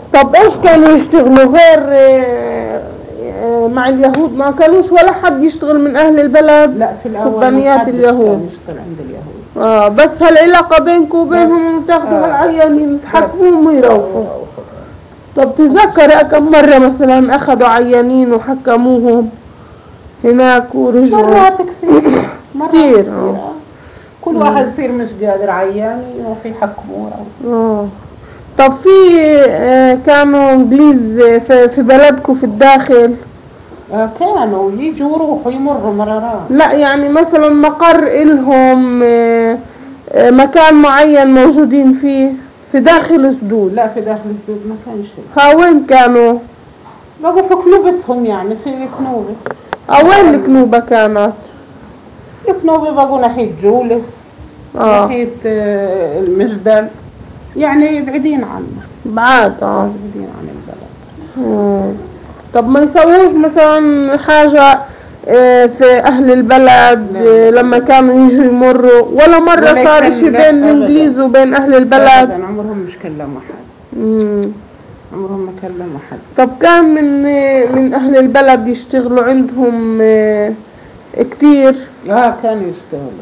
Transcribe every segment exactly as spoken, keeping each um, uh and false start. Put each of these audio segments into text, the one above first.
طب ايش كانوا يشتغلوا غير آه، آه، مع اليهود؟ ما كانوش ولا حد يشتغل من اهل البلد؟ لا في الاول كوبانيات اليهود كان يشتغل عند اليهود. اه بس هالعلاقة بينكم وبينهم تاخذوا آه. هالعيانين تحكموهم ويروحوا. طب تذكر كم مرة مثلا اخذوا عيانين وحكموهم هناك ورجعوا؟ مرات كثير مرات كثير كثير. اه آه. كل واحد يصير مش قادر عيان يروح يحكموه. اه. طب في آه، كانوا انجليز في, في بلدكم في الداخل؟ آه كانوا يجوا ويروحوا يمروا مرارات. لا يعني مثلا مقر إلهم آه، آه، مكان معين موجودين فيه في داخل السدود؟ لا في داخل السود ما كانش. ها وين كانوا؟ بقوا في كنوبتهم يعني في كنوبة. اه وين الكنوبة كانت؟ كنوبة بقوا ناحية جولس اه ناحية آه المجدل، يعني بعيدين عنا بعاد اه. بعيدين عن البلد. مم. طب ما يسووش مثلا حاجة آه، في أهل البلد آه، لما كانوا يجوا يمروا؟ ولا مرة ولا صار كان- شي لا، بين أبداً. الإنجليز وبين أهل البلد؟ أبداً عمرهم مش كلموا حد. مم. عمرهم ما كلموا حد. طب كان من آه، من أهل البلد يشتغلوا عندهم آه، كتير؟ اه كانوا يشتغلوا.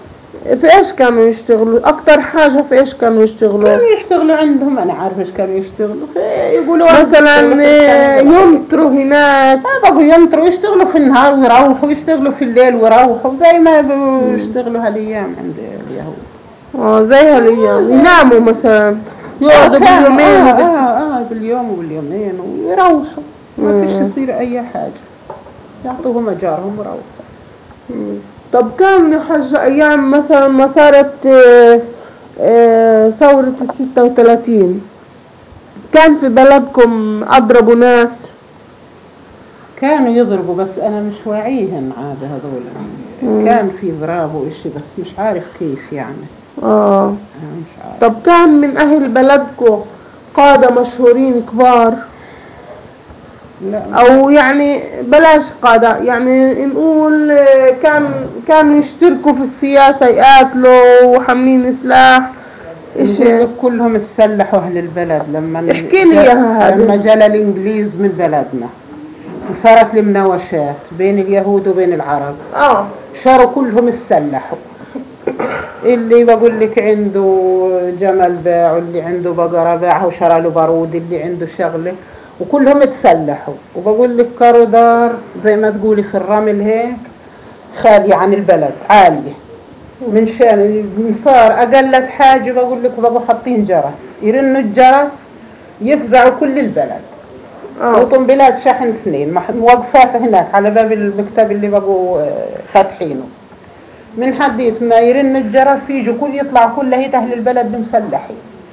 في إيش كانوا يشتغلوا؟ أكتر حاجة في إيش كانوا يشتغلوا؟ كانوا يشتغلوا عندهم، انا عارفه ايش كانوا يشتغلوا في، يقولوا مثلا آه، ينطروا هناك؟ آه بقوا ينطروا يشتغلوا في النهار ويروحوا، يشتغلوا في الليل ويروحوا زي ما بيشتغلوا هالايام عند اليهود. اه زي هالأيام يناموا مثلا يقعدوا آه باليومين آه, وبال- اه اه باليوم وباليومين ويروحوا، ما فيش يصير اي حاجه، يعطوهم اجارهم ويروحوا. طب كان يا حج أيام مثلا ما صارت آه، آه، ثورة الستة وثلاثين كان في بلدكم أضربوا ناس؟ كانوا يضربوا بس انا مش واعيهن عاد هذول. كان في ضراب وإشي بس مش عارف كيف يعني. اه. أنا مش عارف. طب كان من أهل بلدكم قادة مشهورين كبار؟ لا أو يعني بلاش قادة، يعني نقول آه، كان كانوا يشتركوا في السياسة، يقاتلوا وحاملين سلاح إيش؟ يقول لك كلهم اتسلحوا اهل البلد لما احكي لي إياها هذه. لما جاء الانجليز من بلدنا وصارت المناوشات بين اليهود وبين العرب، اه صاروا كلهم اتسلحوا. اللي بقول لك عنده جمل باع، واللي عنده بقرة باعها وشرى له بارود، اللي عنده شغلة، وكلهم اتسلحوا. وبقول لك كاروا دار زي ما تقولي في الرمل هيك خالية عن البلد عالية، من شان صار أقلت حاجة بقول لك بقوا حاطين جرس، يرنوا الجرس يفزعوا كل البلد. اه وطنبلات شحن اثنين موقفات هناك على باب المكتب اللي بقوا فاتحينه، من حديت ما يرن الجرس يجوا كل يطلعوا كل هيت أهل البلد مسلحين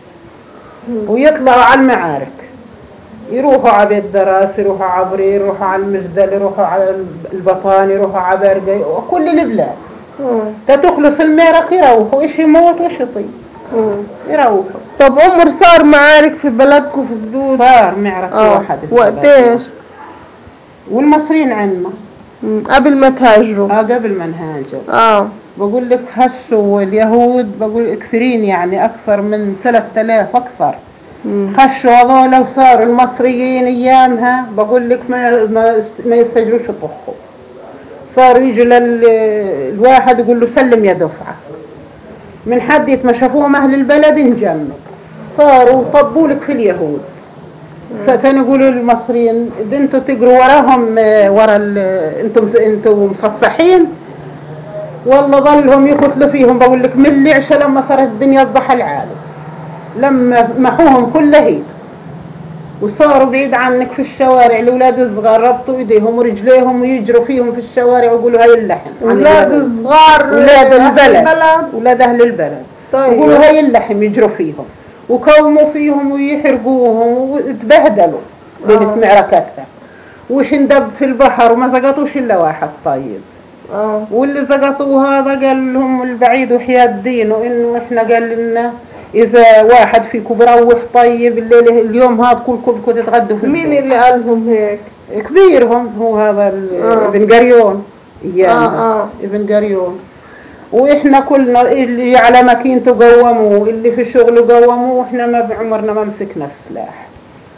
ويطلعوا على المعارك، يروحوا على بيت دراس، يروحوا على برير، يروحوا على المجدل، يروحوا على البطان، يروحوا على برقي وكل البلاد. تتخلص المعرك يروحوا، إيش يموت وإيش يطيب يروحوا. طب عمر صار معارك في بلدكم في السدود؟ صار معركة اه واحد. وقتيش؟ والمصريين عنا قبل ما تهاجروا؟ اه قبل ما نهاجر. اه بقول لك خشوا اليهود بقول كثيرين يعني أكثر من ثلاثة آلاف أكثر. مم. خشوا هذول وصاروا المصريين أيامها بقول لك ما ما ما يستجروش يطخوا، صاروا يجوا للواحد يقول له سلم يا دفعة، من حد ما شافوهم أهل البلد انجنوا، صاروا طبوا لك في اليهود. كانوا يقولوا للمصريين انتوا تقروا وراهم ورا انتم انتم مصفحين، والله ظلهم يقتلوا فيهم. بقول لك من اللي عشا لما صارت الدنيا الضحى العالم لما محوهم كلهم وصاروا بعيد عنك في الشوارع. الاولاد الصغار ربطوا ايديهم ورجليهم ويجروا فيهم في الشوارع ويقولوا هاي اللحم. اولاد الصغار اولاد البلد البلد اولاد اهل البلد طيب. يقولوا هاي اللحم يجروا فيهم وكوموا فيهم ويحرقوهم وتبهدلوا بين آه. معركتها. وش اندب في البحر وما زقطوش الا واحد طيب. اه واللي زقطوا هذا قال لهم البعيد وحياة دينه انه احنا قال لنا اذا واحد فيكم بروح طيب الليل اليوم هذا كلكم تتغدوا في مين البيت. اللي قالهم هيك؟ كبيرهم هو هذا آه. ابن قريون ايامها. آه آه. ابن قريون. واحنا كلنا اللي على ماكينته قوموا، اللي في الشغل قوموا، واحنا ما بعمرنا ما مسكنا السلاح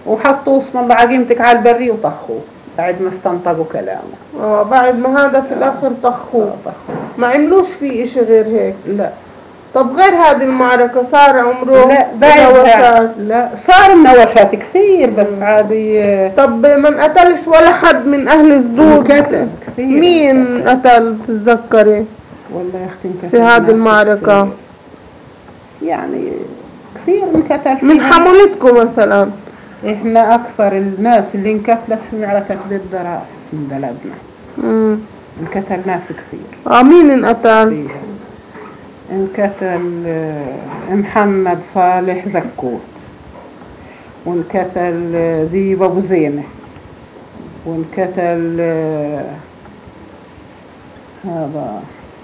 وحطوا اسم الله عقيمتك على البري وطخوه بعد ما استنطقوا كلامه. اه بعد ما هذا في الاخر طخوه، ما عملوش فيه اشي غير هيك. لا. طب غير هذه المعركة صار عمره لا بعدها نوشات؟ لا صار نوشات كثير بس عادي. طب ما انقتلش ولا حد من اهل سدود؟ كتل كثير. مين قتل تتذكري والله يا اختي انكتل في هذه المعركة كثير. يعني كثير انكتل من حمولتكم مثلا؟ احنا اكثر الناس اللي انكتلت في معركة بالدراس من بلدنا. امم انكتل ناس كثير. اه مين انقتل؟ انكتل محمد صالح زكوت، وانكتل ذيب ابو زينة، وانكتل هذا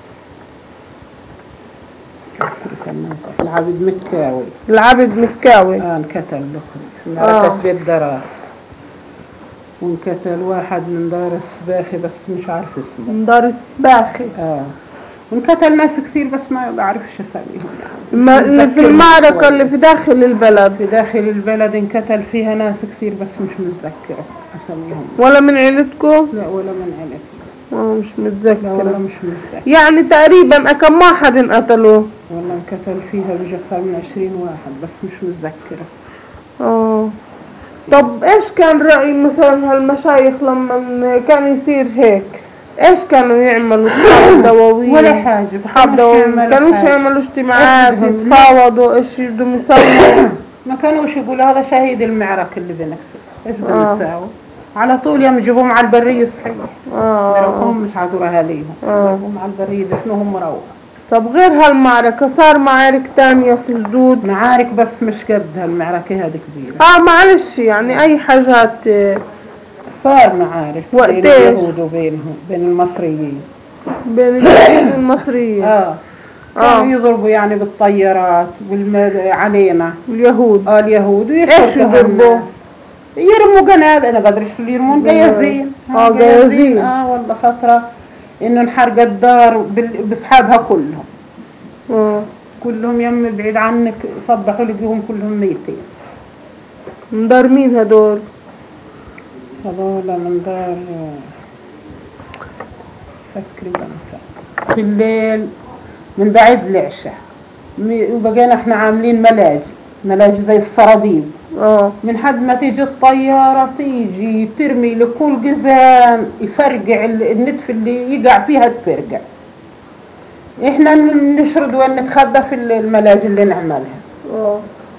العبد مكاوي. العبد مكاوي اه انكتل له في معركة آه. بيت دراس. وانكتل واحد من دار السباخي بس مش عارف اسمه. من دار السباخي. اه وانكتل ناس كثير بس ما بعرفش اساميهم. ما اللي في المعركة اللي في داخل البلد. في داخل البلد انكتل فيها ناس كثير بس مش متذكرة اساميهم. ولا من عيلتكم؟ لا ولا من عيلتي. اه مش متذكرة. لا والله مش متذكرة. يعني تقريبا كم واحد انقتلوا؟ والله انكتل فيها بيجي اكثر من عشرين واحد بس مش متذكرة. اه طب ايش كان رأي مثلا هالمشايخ لما كان يصير هيك؟ ايش كانوا يعملوا؟ اصحاب دواوين ولا حاجة. اصحاب دواوين كانوش يعملوا اجتماعات يتفاوضوا ايش بدهم يسووا؟ ما كانوش يقولوا هذا شهيد المعركة اللي بنكتب ايش بدهم يساووا؟ على طول يوم يجيبوهم على البرية صحيح. اه يروحوهم مش عادوا اهاليهم. اه يجيبوهم على البرية دفنوهم مروح. طب غير هالمعركة صار معارك تانية في سدود؟ معارك بس مش قد هالمعركة هذه كبيرة. اه معلش يعني اي حاجات صار معارك بين اليهود وبينهم بين المصريين. بين اليهود والمصريين. اه كانوا يضربوا يعني بالطيارات والمد... علينا اليهود. اه اليهود ايش يضربوا؟ يرموا قنابل. انا بدري شو اللي يرمون قيازين. اه قيازين. اه والله فترة انه انحرق الدار باصحابها كلهم. اه كلهم يم بعيد عنك صبحوا لقيهم كلهم ميتين. من دار مين هدول؟ هذول من دار فكري بنسى. في الليل من بعد العشاء وبقينا احنا عاملين ملاجئ ملاجئ زي السراديب. اه من حد ما تيجي الطيارة تيجي ترمي لكل جزان يفرقع النتف اللي يقع فيها تفرقع. احنا نشرد وين نتخبى في الملاجئ اللي نعملها. اه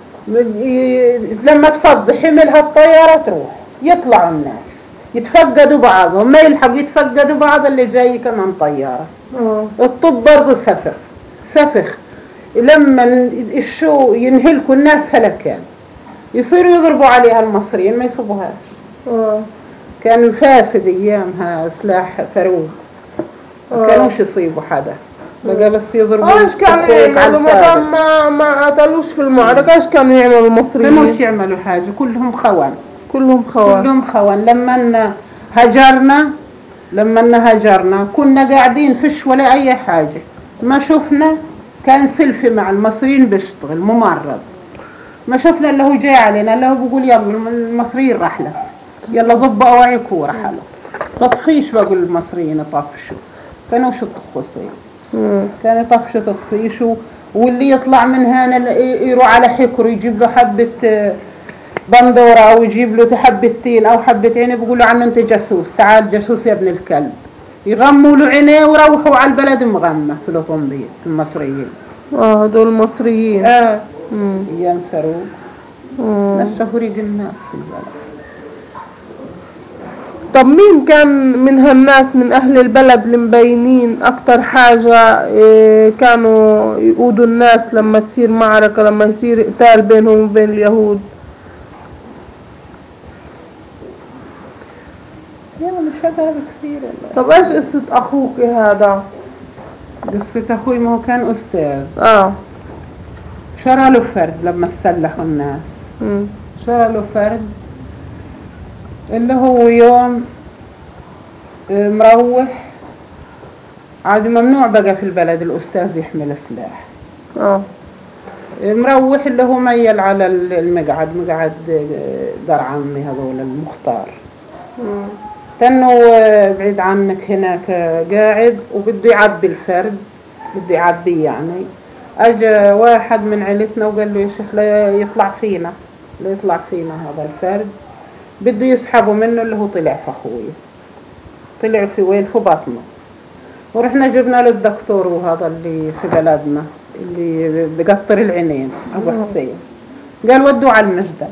لما تفضي حملها الطيارة تروح يطلعوا الناس يتفقدوا بعضهم ما يلحقوا يتفقدوا بعض اللي جاي كمان طيارة. اه الطب برضه سفخ سفخ لما الشو ينهلكوا الناس هلكان يصيروا يضربوا عليها المصريين ما يصيبوهاش. اه كان فاسد ايامها سلاح فاروق ما كانوش يصيبوا حدا بقى بس يضربوا. اه ايش كانوا يعملوا ما ما ما قتلوش في المعركة؟ ايش كانوا يعملوا المصريين؟ كانوش يعملوا حاجة كلهم خوان. كلهم خوان. كلهم خوان. لما هجرنا لما هجرنا كنا قاعدين فيش ولا اي حاجة ما شفنا. كان سلفي مع المصريين بيشتغل ممرض ما شفنا اللي هو جاي علينا اللي هو بيقول يلا المصريين رحلة يلا ضبوا اواعيكم ورحلوا. تطفيش بقول المصريين طفشوا كانوش يطفشوا كانوا يطفشوا تطفيش. واللي يطلع من هنا يروح على حكر يجيب له حبة بندورة او يجيب له حبة تين او حبة عين بيقولوا عنه انت جاسوس تعال جاسوس يا ابن الكلب. يغموا له عينيه وروحوا على البلد مغمة في الأوطنبية المصريين. اه هدول المصريين. اه امم ايام فاروق. ناس شهوريق الناس في البلد. طب مين كان من هالناس من اهل البلد اللي مبينين اكتر حاجة إيه كانوا يقودوا الناس لما تصير معركة لما يصير قتال بينهم وبين اليهود؟ يعني شغال كثير. طب ايش قصة اخوك هذا؟ قصة اخوي ما هو كان استاذ. اه شرى له فرد لما استلحوا الناس. امم شرى له فرد اللي هو يوم مروح عاد ممنوع بقى في البلد الاستاذ يحمل سلاح. اه مروح اللي هو ميل على المقعد، مقعد دار عمي هذول المختار. مم. تنو بعيد عنك هناك قاعد وبده يعبي الفرد، بده يعبيه يعني. اجى واحد من عيلتنا وقال له يا شيخ لا يطلع فينا، لا يطلع فينا هذا الفرد، بده يسحبه منه اللي هو طلع في اخوي، طلع في وين؟ في بطنه. ورحنا جبنا له الدكتور وهذا اللي في بلدنا اللي بقطر العينين ابو حسين، قال ودوا على المجدل.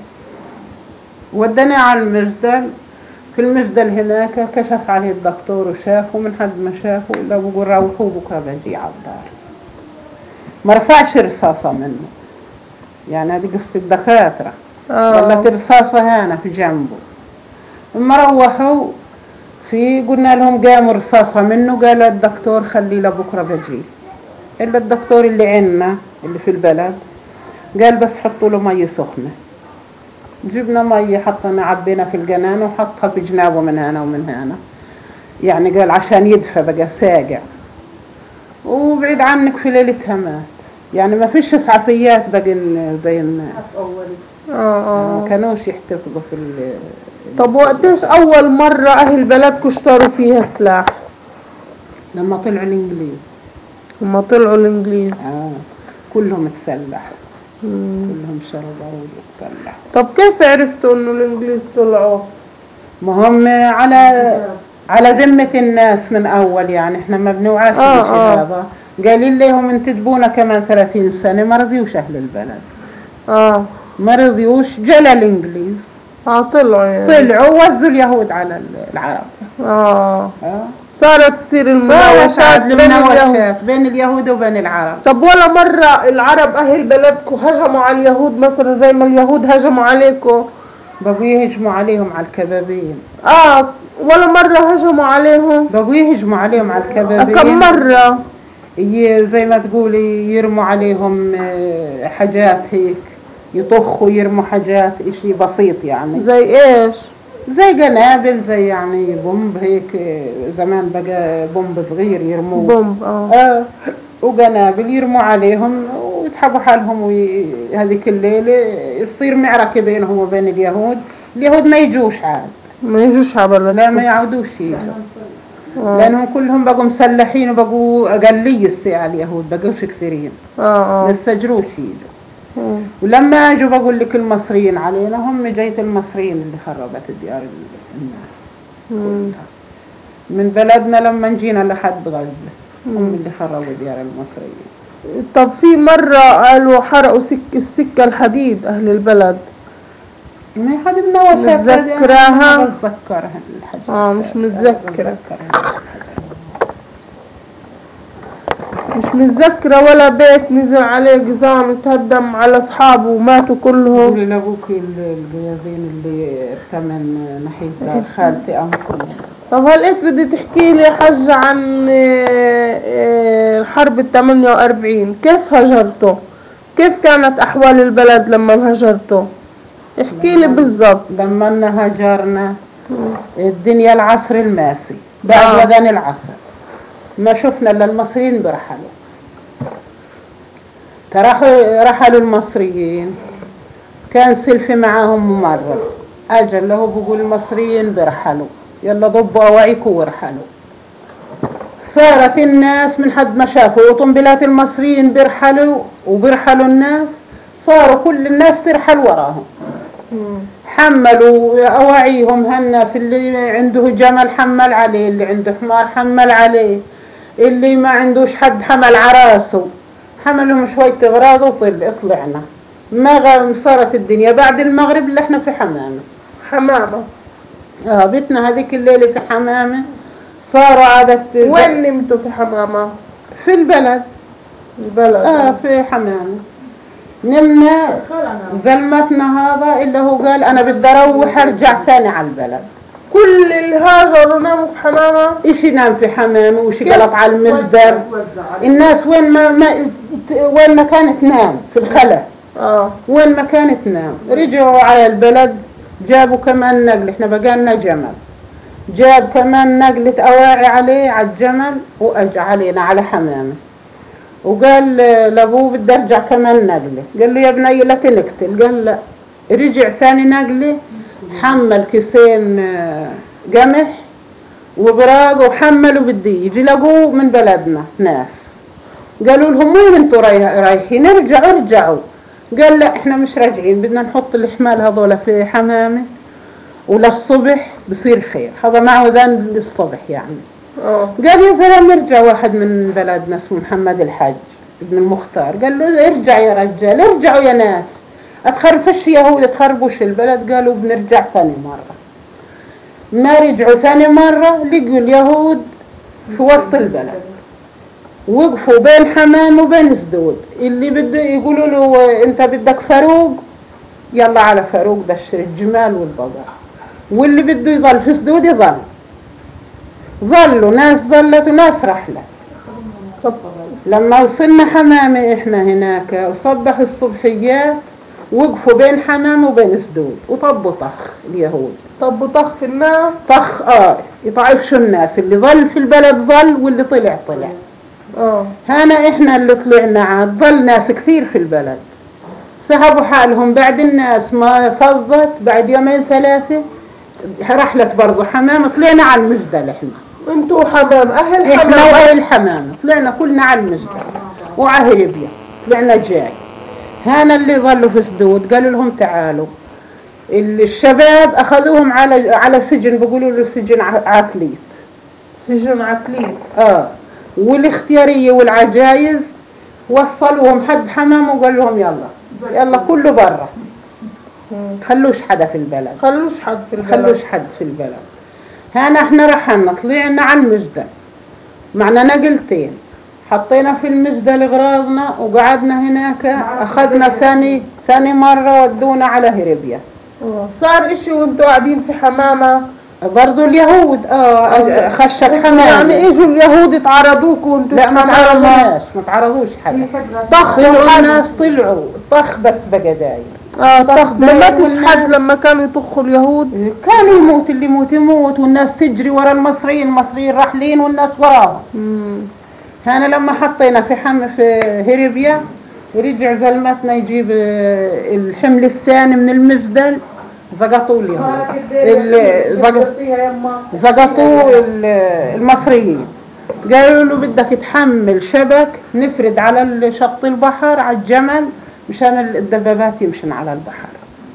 ودنا على المجدل، في المجدل هناك كشف عليه الدكتور وشافه، من حد ما شافه لا بقول روحوا بكره بجي على الدار. ما رفعش رصاصه منه، يعني هذه قصه الدكاتره. قالت رصاصه هنا في جنبه. لما روحوا في قلنا لهم قاموا رصاصه منه، قال الدكتور خليه لبكره بجي. الا الدكتور اللي عندنا اللي في البلد قال بس حطوا له ميه سخنه. جبنا ميه حطينا عبينا في القنان وحطها في جنابه من هنا ومن هنا، يعني قال عشان يدفى بقى ساقع. وبعيد عنك في ليلتها مات، يعني ما فيش اسعافيات بقى زي الناس. اه ما كانوش يحتفظوا في ال. طب وقتاش اول مرة اهل بلدكم اشتروا فيها سلاح؟ لما طلعوا الانجليز. لما طلعوا الانجليز. اه كلهم تسلحوا، كلهم شروا بارود وتسلحوا. طب كيف عرفتوا انه الانجليز طلعوا؟ ما هم على على ذمة الناس من اول، يعني احنا ما بنوعاش آه بشيء آه. هذا. قالين لهم انتدبونا كمان ثلاثين سنة، ما رضيوش اهل البلد. اه ما رضيوش، جلا الانجليز. اه طلعوا يعني. طلعوا وزوا اليهود على العرب. اه اه صارت تصير المناوشات بين اليهود بين اليهود وبين العرب. طب ولا مرة العرب اهل بلدكم هجموا على اليهود مثلا زي ما اليهود هجموا عليكم؟ بقوا يهجموا عليهم على الكبابين. اه ولا مرة هجموا عليهم؟ بقوا يهجموا عليهم على الكبابين. كم مرة؟ زي ما تقولي يرموا عليهم حاجات هيك، يطخوا يرموا حاجات اشي بسيط يعني. زي ايش؟ زي قنابل، زي يعني بومب هيك. زمان بقى بومب صغير يرموه. بومب اه, آه وقنابل يرموا عليهم ويسحبوا حالهم. وهذيك الليلة يصير معركة بينهم وبين اليهود. اليهود ما يجوش عاد، ما يجوش على بلدكم. لا ما يعودوش يجوا. آه. لأنهم كلهم بقوا مسلحين وبقوا أقلية على اليهود، بقوش كثيرين. اه اه ما يستجروش يجوا. ولما اجوا بقول لك المصريين علينا، هم جيت المصريين اللي خربت ديار الناس. مم. من بلدنا لما جينا لحد غزة هم اللي خربوا ديار المصريين. طب في مرة قالوا حرقوا سك السكة الحديد أهل البلد. ما حد منوشة متذكراها؟ ما بتذكرها الحاجة. اه مش متذكرة. مش متذكرة ولا بيت نزل عليه قزام تهدم على أصحابه وماتوا كلهم. قولي لأبوك الجيازين اللي ارتمن ناحية دار خالتي أمكم. طب هل إنت بدي تحكي لي حج عن حرب الثمانية وأربعين؟ كيف هجرتوا؟ كيف كانت أحوال البلد لما هجرتوا؟ احكي لي بالضبط. لما هاجرنا الدنيا العصر الماسي بعد آه. وذن العصر ما شفنا الا المصريين برحلوا. ترحلوا رحلوا المصريين، كان سلفي معاهم ممرض. اجل له بقول المصريين برحلوا، يلا ضبوا اواعيكم وارحلوا. صارت الناس من حد ما شافوا وطنبلات المصريين برحلوا وبرحلوا الناس، صاروا كل الناس ترحل وراهم. حملوا أواعيهم. هالناس اللي عنده جمل حمل عليه، اللي عنده حمار حمل عليه، اللي ما عندوش حد حمل عراسه، حملهم شوية اغراض وطل طلعنا. ما صارت الدنيا بعد المغرب اللي احنا في حمامة. حمامة اه بيتنا هذيك الليلة في حمامة. صاروا عادة. وين نمتوا في حمامة؟ في البلد. البلد اه في حمامة نمنا. زلمتنا هذا اللي هو قال انا بدي اروح ارجع ثاني على البلد. كل اللي هاجروا ناموا في حمامة؟ اشي نام في حمامة وشي قلط على المجدر. الناس وين ما, ما وين ما كانت تنام في الخلا. اه وين ما كانت تنام. رجعوا على البلد جابوا كمان نقل. احنا بقالنا جمل، جاب كمان نقلة اواعي عليه على الجمل واجى علينا على حمامة. وقال لابوه بدي ارجع كمان نقله. قال له يا بني لا تنقتل. قال لا. رجع ثاني نقله، حمل كيسين قمح وبراق وحملوا بدي يجي. لقوه من بلدنا ناس قالوا لهم وين انتوا رايحين؟ ارجعوا ارجعوا. قال لا احنا مش راجعين، بدنا نحط الحمال هذول في حمامه وللصبح بصير خير. هذا معه ذن للصبح يعني. اه قال يا زلمه ارجع. واحد من بلدنا اسمه محمد الحج ابن المختار قال له ارجع يا رجال، ارجعوا يا ناس، اتخرفش يهود تخربوش البلد. قالوا بنرجع ثاني مرة. ما رجعوا ثاني مرة لقوا اليهود في وسط البلد، وقفوا بين حمام وبين سدود. اللي بده يقولوا له انت بدك فاروق يلا على فاروق بشر الجمال والبقر، واللي بده يظل في سدود يظل. ظلوا ناس ظلت وناس رحلت. لما وصلنا حمامة احنا هناك وصبح الصبحيات وقفوا بين حمام وبين سدود وطبوا طخ اليهود. طب طخ في الناس؟ طخ اه يطعفشوا الناس. اللي ظل في البلد ظل واللي طلع طلع. اه هنا احنا اللي طلعنا عاد ظل ناس كثير في البلد. سحبوا حالهم بعد الناس ما فضت. بعد يومين ثلاثة رحلت برضو حمام. طلعنا على المجدل احنا. انتوا حمام اهل حمام؟ احنا واهل الحمام طلعنا كلنا على المجدل وعلى هربيا طلعنا جاي. هنا اللي ظلوا في سدود قالوا لهم تعالوا. الشباب اخذوهم على على سجن، بيقولوا له سجن عقليت. سجن عقليت اه. والاختياريه والعجايز وصلوهم حد حمام وقال لهم يلا يلا كله برا، خلوش حدا في البلد، خلوش حد في البلد، خلوش حد في البلد. هنا احنا رحلنا طلعنا على المجدل معنا نقلتين، حطينا في المجدل اغراضنا وقعدنا هناك. اخذنا ثاني ثاني مرة ودونا على هربيا. صار اشي وانتوا قاعدين في حمامة برضو اليهود اه خشت حمامة. يعني اجوا اليهود اتعرضوكوا وانتوا؟ لا ما تعرضناش، ما تعرضوش حدا. طخ طلعوا الناس طلعوا طخ بس بقى دايم. اه طخ ما ماتش حد لما كانوا يطخوا اليهود؟ كانوا يموت، اللي يموت يموت والناس تجري ورا المصريين، المصريين راحلين والناس وراهم. هنا لما حطينا في حم في هربيا رجع زلمتنا يجيب الحمل الثاني من المجدل. زقطوا اليهود، زقطوا المصريين. قالوا له بدك تحمل شبك نفرد على شط البحر على الجمل مشان الدبابات يمشن على البحر.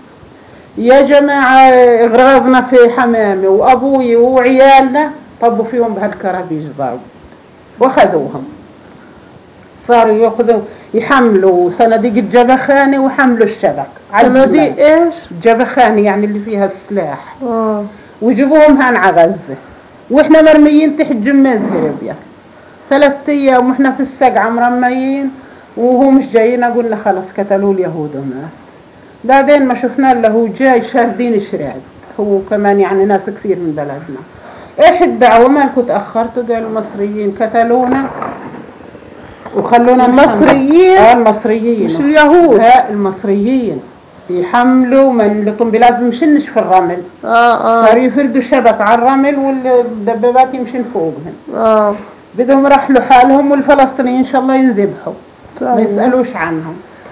يا جماعة اغراضنا في حمامة وابوي وعيالنا طبوا فيهم بهالكرابيج ضرب واخذوهم. صاروا ياخذوا يحملوا صناديق الجبخانة وحملوا الشبك. صناديق ايش؟ جبخانة يعني اللي فيها السلاح. اه ويجيبوهم هان على غزة واحنا مرميين تحت جميز هربيا ثلاث ايام واحنا في السقعة مرميين وهو مش جايين. قلنا خلاص قتلوا اليهود ومات. بعدين ما شفنا له هو جاي شاردين شراد هو كمان يعني ناس كثير من بلدنا. ايش الدعوة مالكوا تأخرتوا؟ قالوا المصريين قتلونا وخلونا. المصريين؟ اه المصريين مش اليهود. لا المصريين يحملوا من القنبلات بمشنش في الرمل. اه اه صاروا يفردوا شبك على الرمل والدبابات يمشن فوقهم. اه بدهم رحلوا حالهم والفلسطينيين ان شاء الله ينذبحوا ما يسألوش عنهم.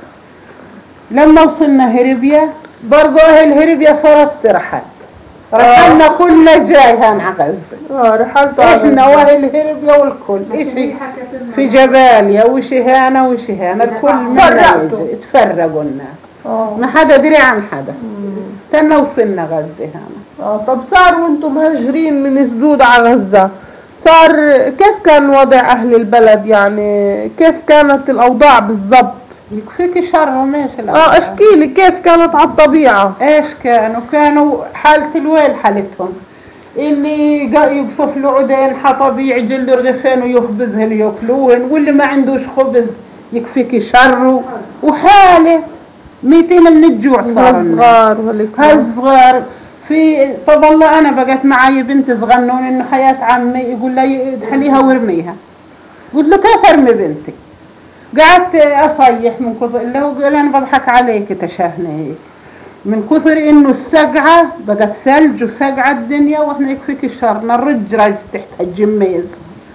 لما وصلنا هربيا برضو اهل هربيا صارت ترحل. رحلنا كلنا جاي هان على غزة. اه رحلت احنا واهل هربيا والكل اشي في جباليا وشي هانا وشي هانا الكل منا تفرقوا الناس. اه ما حدا دري عن حدا. تنا وصلنا غزة هانا. اه طب صار وانتم مهاجرين من سدود على غزة صار كيف كان وضع اهل البلد؟ يعني كيف كانت الاوضاع بالضبط؟ يكفيك شرهم ايش اه احكي لي كيف كانت على الطبيعة. ايش كانوا؟ كانوا حالة الويل حالتهم. اللي يقصف له عودين حطب يعجل له رغيفين ويخبزهن ياكلوهن، واللي ما عندوش خبز يكفيك شره. وحالة ميتين من الجوع صار صغار هالصغار. في طب والله انا بقت معي بنت صغنون انه حياة عمي يقول لي ادحليها وارميها. قلت له كيف ارمي بنتي؟ قعدت اصيح من كثر اللي هو قال انا بضحك عليك تشافني هيك من كثر انه السقعه بقت ثلج وسقعه الدنيا واحنا يكفيك الشر نرج رج تحت الجميز.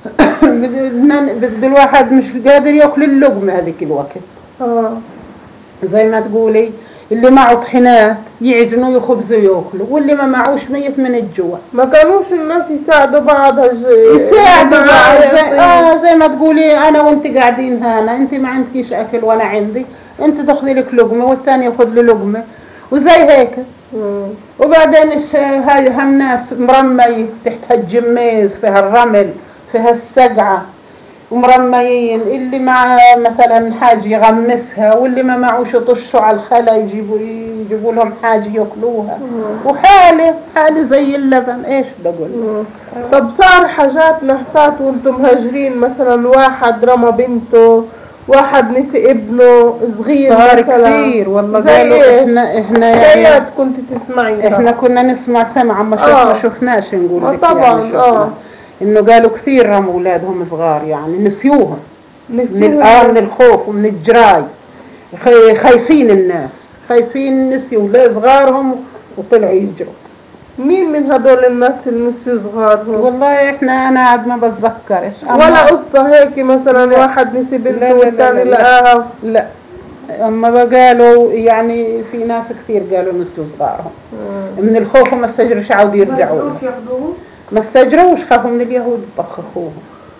بده الواحد مش قادر ياكل اللقمة هذيك الوقت. اه زي ما تقولي اللي معه طحينات يعجنوا يخبزوا ياكلوا، واللي ما معوش ميت من الجوع. ما كانوش الناس يساعدوا بعض هج... يساعدوا بعض زي... اه زي ما تقولي انا وانت قاعدين هنا، انت ما عندكيش اكل وانا عندي، انت تاخذي لك لقمه والثاني ياخذ له لقمه وزي هيك. مم. وبعدين الش... هاي هالناس مرمي تحت هالجميز فيها الرمل فيها السقعه ومرميين، اللي مع مثلا حاجه يغمسها واللي ما معوش يطشوا على الخلا يجيبوا يجيبوا لهم حاجه ياكلوها. وحاله حاله زي اللبن. ايش بقول؟ مم. طب صار حاجات نحسات وانتم مهاجرين، مثلا واحد رمى بنته، واحد نسي ابنه صغير صار مثلا كثير والله. زي قالوا ايش؟ احنا احنا حكايات يعني كنت تسمعي احنا كنا نسمع سمع ما شفنا آه. شفناش نقول آه لك طبعا يعني اه انه قالوا كثير رموا اولادهم صغار يعني نسيوهم من نسيهم. الآن من الخوف ومن الجراي. خي- خايفين الناس، خايفين نسيوا لا صغارهم وطلعوا يجروا. مين من هدول الناس اللي نسيوا صغارهم؟ والله احنا انا عاد ما بتذكرش. أما- ولا قصة هيك مثلا لا. واحد نسي لا بنته لا لا والثاني لا. لقاها؟ لا اما قالوا يعني في ناس كثير قالوا نسيوا صغارهم من الخوف وما استجروش عاودوا يرجعوا لهم. ما استجروش، خافوا من اليهود يطخخوهم.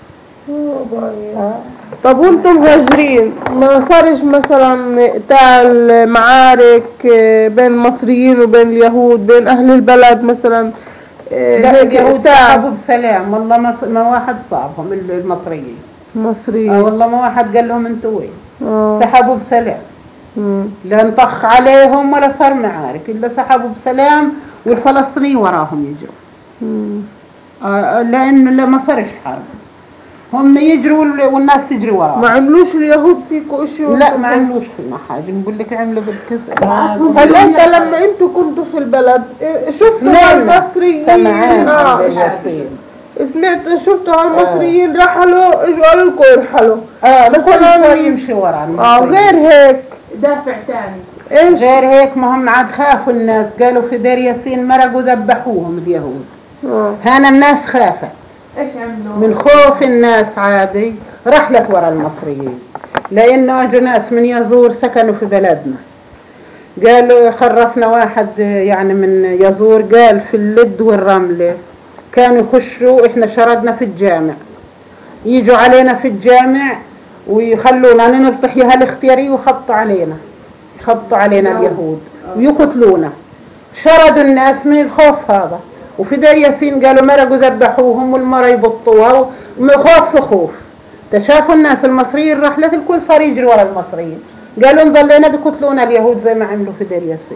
آه. طب وانتم مهاجرين ما صارش مثلا قتال معارك بين المصريين وبين اليهود بين اهل البلد مثلا؟ لا اليهود صابوا بسلام والله. ما, ما واحد صابهم المصريين. مصريين اه والله ما واحد قال لهم انتوا وين. اه سحبوا بسلام. مم. لا انطخ عليهم ولا صار معارك الا سحبوا بسلام والفلسطينيين وراهم يجروا. مم. آه لانه لا ما صارش حرب، هم يجروا والناس تجري وراهم. ما عملوش اليهود فيكم اشي؟ لا ما عملوش فينا حاجه، نقول لك عملوا بالكسر. هل انت لما انتوا كنتوا في البلد شفتوا المصريين؟ اه سمعت شفتوا هالمصريين آه. رحلوا اجوا قالوا لكم ارحلوا. اه مثلا يمشي ورا المصريين. اه غير هيك دافع ثاني. ايش غير هيك ما هم عاد خافوا الناس، قالوا في دير ياسين مرقوا ذبحوهم اليهود. اه هنا الناس خافت. ايش عملوا؟ من خوف الناس عادي رحلت ورا المصريين، لانه اجوا ناس من يزور سكنوا في بلدنا. قالوا خرفنا واحد يعني من يزور قال في اللد والرمله كانوا يخشوا، احنا شردنا في الجامع، يجوا علينا في الجامع ويخلونا ننطح يا هالاختياري ويخبطوا علينا يخبطوا علينا اليهود ويقتلونا. شردوا الناس من الخوف هذا. وفي دير ياسين قالوا مرقوا ذبحوهم والمرة يبطوها خوف في خوف. تشافوا الناس المصريين رحلة الكل صار يجري ورا المصريين، قالوا نظلينا بيقتلونا اليهود زي ما عملوا في دير ياسين.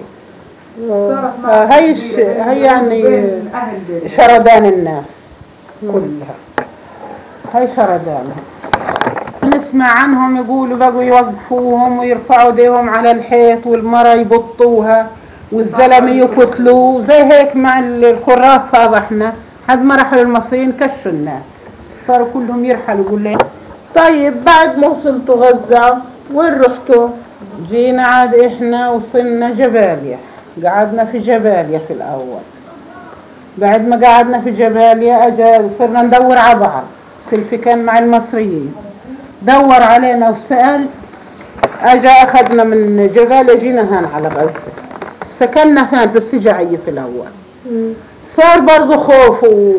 آه هي هي يعني شردان الناس كلها، هاي شردانها. نسمع عنهم يقولوا بقوا يوقفوهم ويرفعوا ايديهم على الحيط والمرة يبطوها والزلمه يقتلوه زي هيك. مع الخراف هذا احنا حد ما رحلوا المصريين كشوا الناس صاروا كلهم يرحلوا. يقول لي طيب بعد ما وصلتوا غزة وين رحتوا؟ جينا عاد احنا وصلنا جباليا، قعدنا في جباليا في الاول. بعد ما قعدنا في جباليا اجا صرنا ندور على بعض. سلفي كان مع المصريين دور علينا وسأل، اجا اخذنا من جباليا جينا هان على غزة. سكننا هان في السجاعية في الاول. صار برضو خوف و...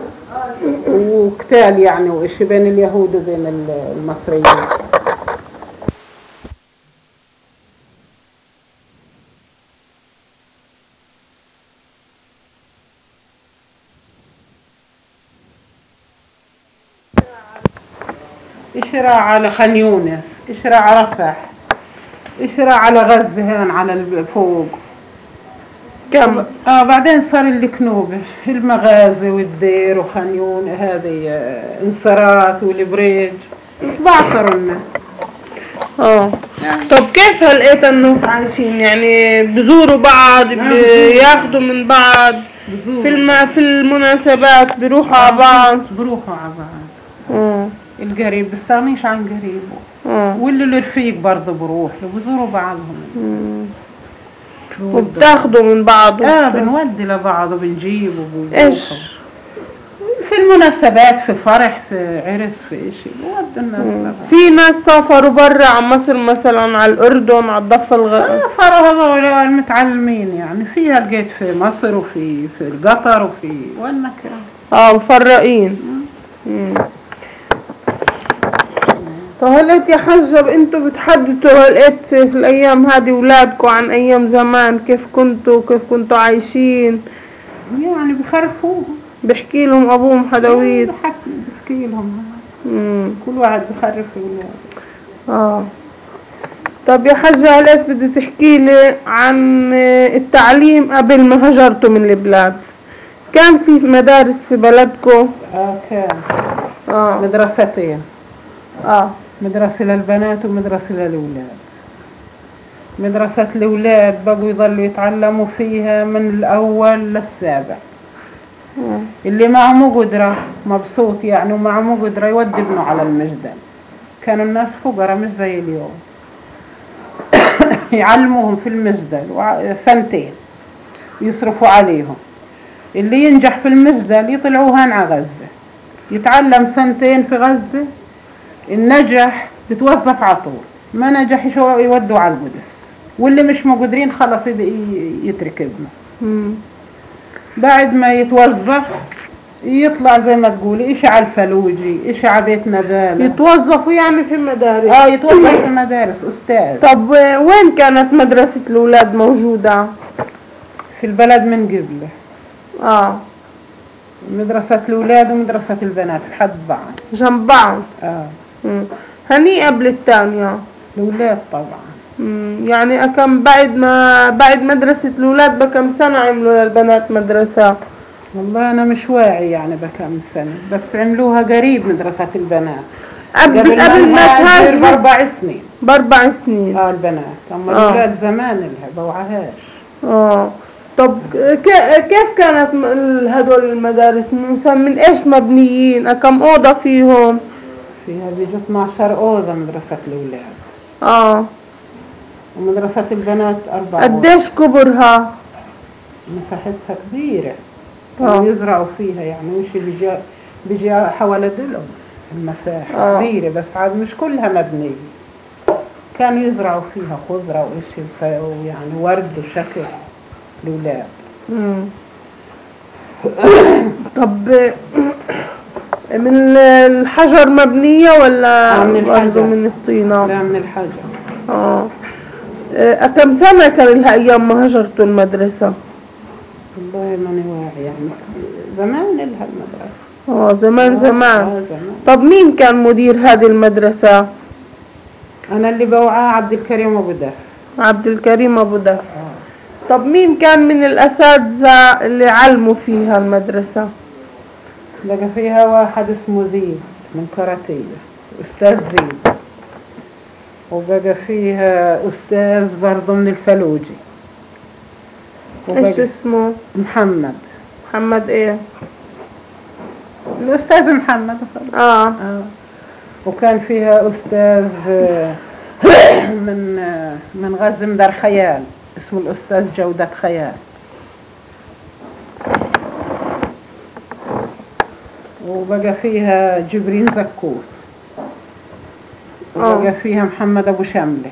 وقتال يعني وإشي بين اليهود وبين المصريين. إشراع على خان يونس، إشراع على رفح، إشراع على غزة هان على الفوق. كم اه بعدين صار الكنوبة المغازي والدير وخان يونس هذه انصارات والبريج بعثروا الناس. اه طب كيف لقيت انه عايشين يعني بزوروا بعض بياخدوا من بعض في الم... في المناسبات بيروحوا على بعض؟ بيروحوا على بعض. اه القريب بيستغنيش عن قريبه. اه واللي الرفيق برضه بروح بزوروا بعضهم. وبتاخدوا من بعض؟ اه بنودي لبعض وبنجيب ايش في في المناسبات، في فرح، في عرس، في اشي بودوا الناس لها. في ناس سافروا برا عن مصر مثلا على الأردن على الضفة الغربية؟ سافروا هذول المتعلمين يعني، فيها لقيت في مصر وفي في قطر وفي وين كان. اه مفرقين. مم. طب هلقيت يا حجة انتوا بتحدثوا هلقيت في الايام هذه ولادكم عن ايام زمان، كيف كنتوا كيف كنتوا عايشين؟ يعني بخرفوهم، بحكي لهم ابوهم حدويت؟ بحكي لهم. امم كل واحد بخرف اولاده. اه طب يا حجة هلقيت بدي تحكي لي عن التعليم قبل ما هجرتوا من البلاد. كان في مدارس في بلدكم؟ اه كان. اه مدرستين. اه مدرسة للبنات ومدرسة للأولاد. مدرسة الأولاد بقوا يضلوا يتعلموا فيها من الأول للسابع. آه. اللي معه قدرة مبسوط يعني ومعه قدرة يودي ابنه على المجدل. كانوا الناس فقراء مش زي اليوم. يعلموهم في المجدل سنتين يصرفوا عليهم. اللي ينجح في المجدل يطلعوهن على غزة، يتعلم سنتين في غزة، النجح بتوظف على طول، ما نجح يودوا على القدس، واللي مش مقدرين خلص يترك ابنه. مم. بعد ما يتوظف يطلع زي ما تقولي إشي على الفلوجي، إشي على بيت نبالة. يتوظفوا يعني في المدارس؟ اه يتوظف في المدارس أستاذ. طب وين كانت مدرسة الأولاد موجودة؟ في البلد من قبله. اه مدرسة الأولاد ومدرسة البنات في حد بعض جنب بعض. اه. مم. هني قبل الثانية؟ الأولاد طبعا. مم. يعني أكم بعد ما بعد مدرسة الأولاد بكم سنة عملوا للبنات مدرسة؟ والله أنا مش واعي يعني بكم سنة، بس عملوها قريب مدرسة البنات قبل قبل, قبل ما تهاجر بأربع سنين. بأربع سنين اه البنات، أما آه. الأولاد زمان لها بوعهاش. اه طب كيف كانت هدول المدارس مثلا من ايش مبنيين؟ كم اوضه فيهم؟ فيها بيجوا اثناشر اوضه مدرسه الاولاد. اه ومدرسه البنات اربع. قديش كبرها؟ مساحتها كبيره. اه يزرعوا فيها يعني وش بيجي بيجي حوالي دلهم المساحه. آه. كبيره بس عاد مش كلها مبنيه. كانوا يزرعوا فيها خضره وإشي يعني ورد وشكل الأولاد. امم طب من الحجر مبنية ولا من الحجر؟ من الطينة؟ لا من الحجر. اه كم سنة كان لها أيام ما هجرتوا المدرسة؟ والله ماني واعي يعني، زمان لها المدرسة. اه زمان زمان. آه زمان. طب مين كان مدير هذه المدرسة؟ أنا اللي بوعاه عبد الكريم أبو دف. عبد الكريم أبو دف. آه. طب مين كان من الأساتذة اللي علموا فيها المدرسة؟ لقى فيها واحد اسمه زيد من كاراتيه، أستاذ زيد. وبقى فيها أستاذ برضه من الفلوجي. ايش اسمه؟ محمد. محمد ايه؟ الأستاذ محمد. اه, آه. وكان فيها أستاذ من من غزة من دار خيال اسمه الأستاذ جودة خيال. وبقى فيها جبرين زكوت. وبقى فيها محمد أبو شملة.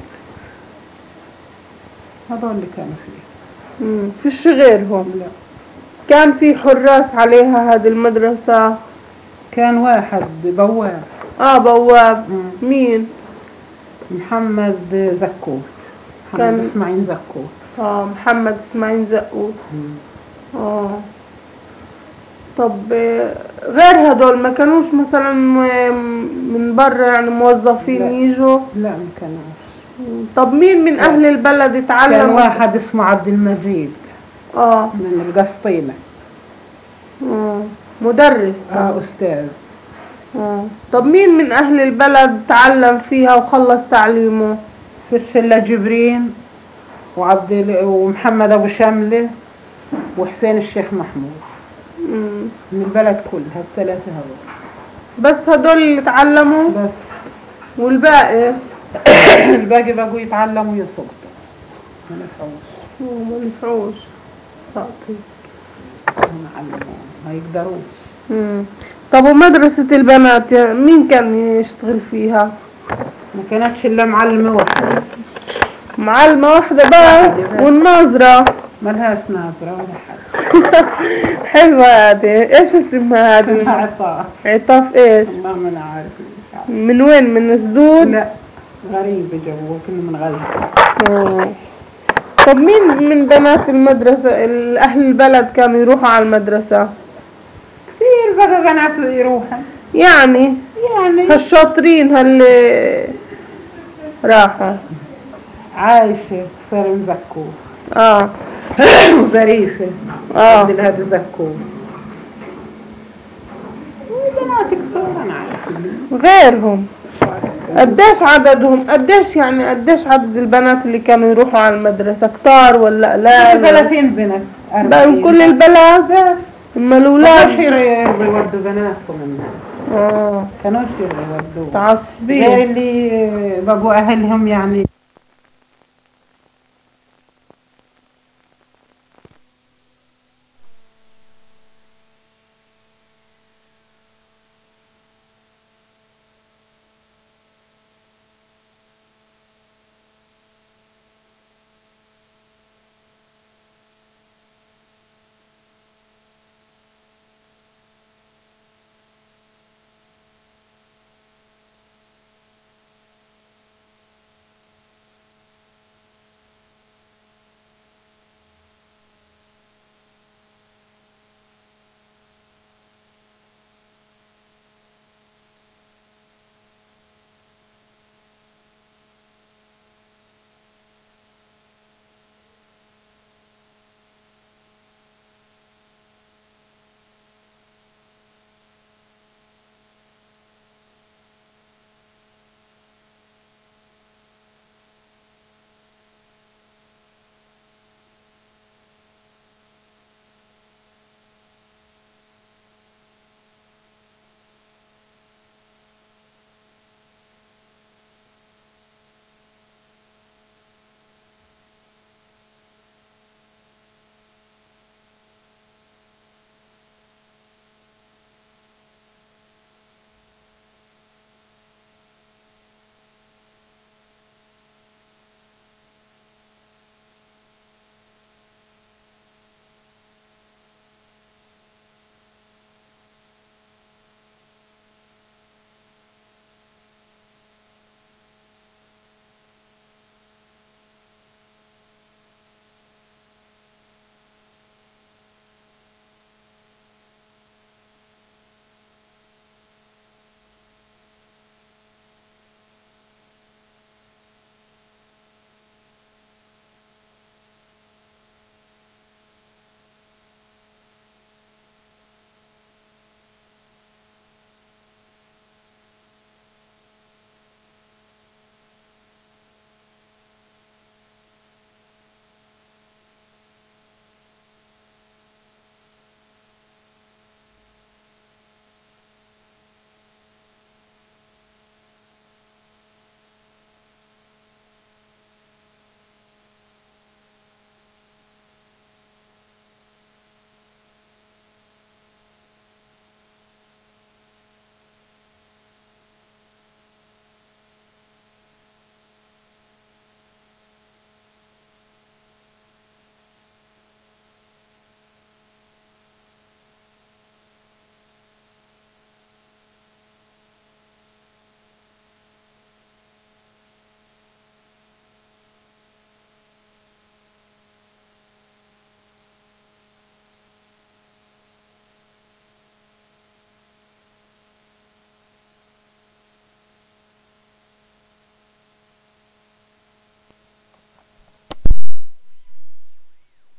هذول اللي كانوا فيها. امم فيش غيرهم؟ لا. كان في حراس عليها هذه المدرسة؟ كان واحد بواب. اه بواب. مم. مين؟ محمد زكوت. محمد كان اسماعيل زكوت. اه محمد اسماعيل زكوت. اه طب غير هدول ما كانوش مثلا من برا يعني موظفين؟ لا. يجوا؟ لا ما كانوش. طب مين من لا. اهل البلد اتعلم؟ كان واحد اسمه عبد المجيد. اه من القسطينة. اه مدرس. اه استاذ. اه طب مين من اهل البلد تعلم فيها وخلص تعليمه؟ في الشلة جبرين وعبد ومحمد ابو شملة وحسين الشيخ محمود. مم. من البلد كلها الثلاثة هذول. بس هدول اللي تعلموا؟ بس. والباقي؟ الباقي بقوا يتعلموا يسقطوا ما نفعوش. ما نفعوش. ما علموهم ما يقدروش. مم. طب ومدرسة البنات يا- مين كان يشتغل فيها؟ ما كانتش الا معلمة واحدة، معلمة واحدة بقى والناظرة. ملهاش ناظرة ولا حد. حلوة هذه، ايش اسمها هذه؟ عطاء. عطاف ايش؟ والله ما انا عارف مش عارف. من وين؟ من سدود؟ لا غريبة جابوها كنا من غريب. آه. طب مين من بنات المدرسة ال- أهل البلد كانوا يروحوا على المدرسة؟ كثير بقى بنات يروحن يعني يعني. هالشاطرين هاللي راحوا. عايشة صار مزكوه اه وظريفة اه عبد الهادي زكوه. بنات كثير انا عارفة. غيرهم قديش عددهم؟ قديش يعني قديش عدد البنات اللي كانوا يروحوا على المدرسة؟ كتار ولا لا؟ ثلاثين بنت بقى من كل البلد؟ بس اما كانوش الأولاد يرضوا يودوا بناتهم الناس، اه كانوش يرضوا يودوا غير تعصبين. اللي بقوا اهلهم يعني